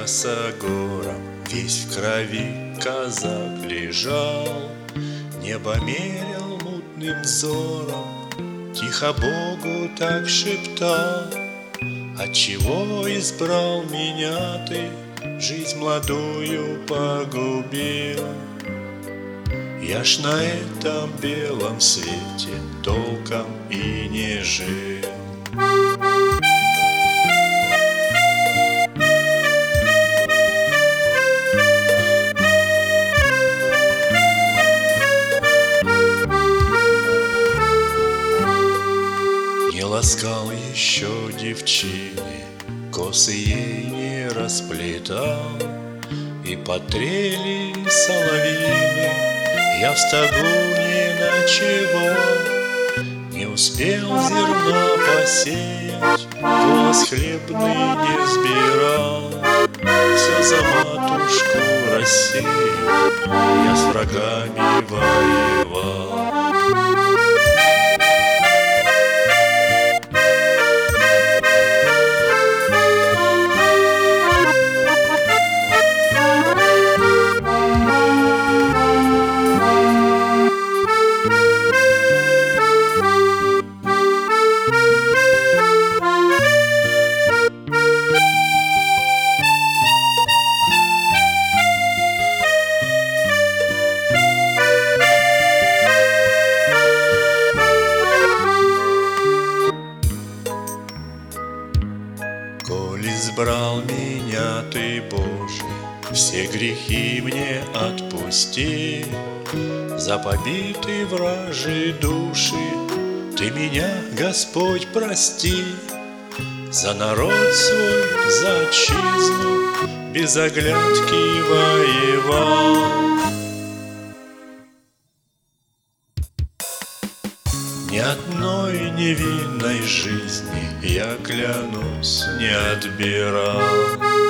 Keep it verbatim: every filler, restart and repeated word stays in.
косогором, весь в крови казак лежал, небо мерил мутным взором, тихо Богу так шептал: отчего избрал меня ты, жизнь молодую погубил? Я ж на этом белом свете толком и не жил. Не ласкал еще девчины, косы ей не расплетал, и потрели соловьины, я в стогу не ночевал. Не успел зерна посеять, колос хлебный не взбирал, все за матушку рассеял, я с врагами воевал. Коль избрал меня ты, Боже, все грехи мне отпусти, за побитые вражьи души ты меня, Господь, прости. За народ свой, за отчизну без оглядки воевал. Ни одной невинной жизни, я клянусь, не отбирал.